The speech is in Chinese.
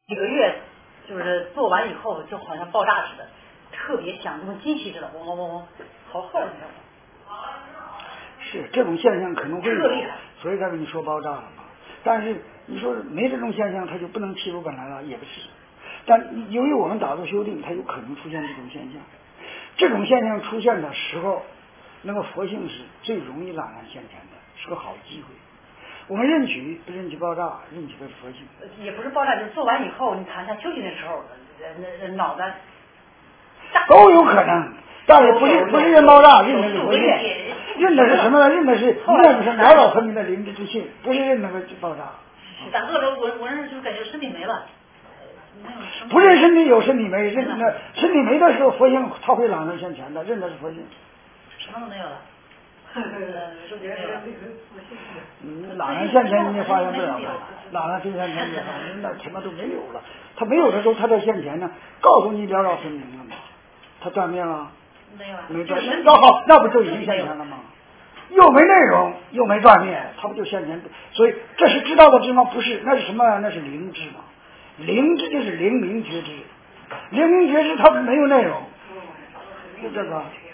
几个月，就是做完以后就好像爆炸似的，特别响，就跟金属似的，嗡嗡嗡嗡，好喝的那种。 是这种现象可能会有，所以才跟你说爆炸了嘛。但是你说没这种现象，它就不能起如本来了，也不是。但由于我们打坐修定，它有可能出现这种现象。这种现象出现的时候，那么佛性是最容易朗然现前的，是个好机会。我们认取不认取爆炸，认取的是佛性。 也不是爆炸，就是做完以后，你躺下休息的时候，脑袋都有可能。但是不是认爆炸，认的是佛性，认的是什么呢？认的是念上了了分明的灵智之性，不是认那个爆炸。 打坐着我认就感觉身体没了， 不认身体有身体没，认那身体没的时候，佛性它会朗然现前的，认的是佛性。 什么都没有了。 朗然现前你也发现不了了，朗然现前你也发现那什么都没有了。他没有的时候，他在现前呢，告诉你了了分明了嘛。他断灭了。没断灭，那好，那不就已经现前了吗？又没内容，又没断灭，它不就现前？所以这是知道的知吗？不是，那是什么？那是灵知嘛。灵知就是灵明觉知，灵明觉知它没有内容，就这个。